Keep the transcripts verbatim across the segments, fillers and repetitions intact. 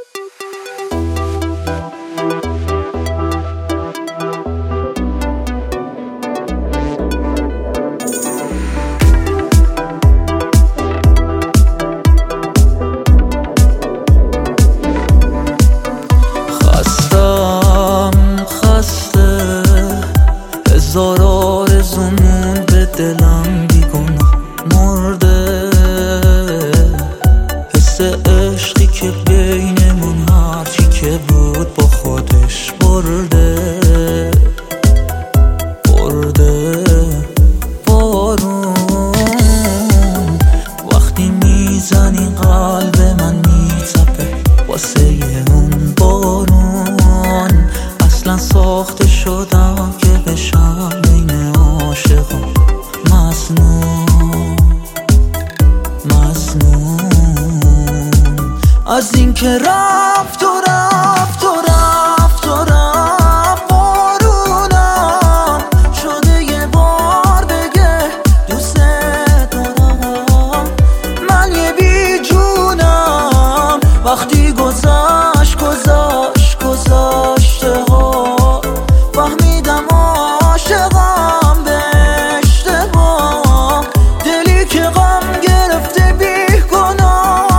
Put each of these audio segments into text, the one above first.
هزار آرزومون به دلم بیگناه مرده، حس عشقی که بینمون هرچی که بود با خودش برده برده. بارون وقتی میزنی قلب من میتپه واسه اون بارون. اصلا ساخته شدم که بشم بین عاشقا مظنون مظنون. از این که رفت و رفت و رفت و رفت بارونم شده یه بار بگه دوست دارم. من یه بی جونم وقتی گذشت گذشت گذشته ها فهمیدم عاشقم به اشتباه. دلی که غم گرفته بی گناه.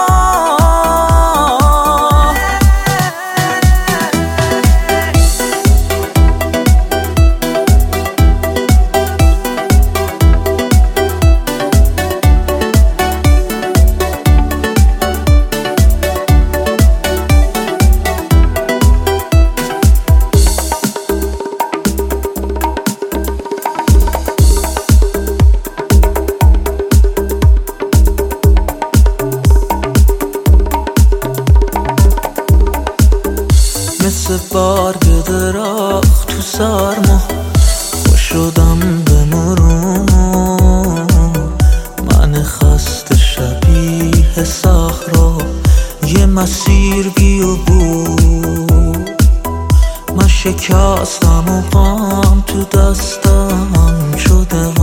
مثل برگ درخت تو سرما خوش شدم به مرون. من خسته شبیه صحرا یه مسیر بی و بود. من شکستم و غم تو دستم شده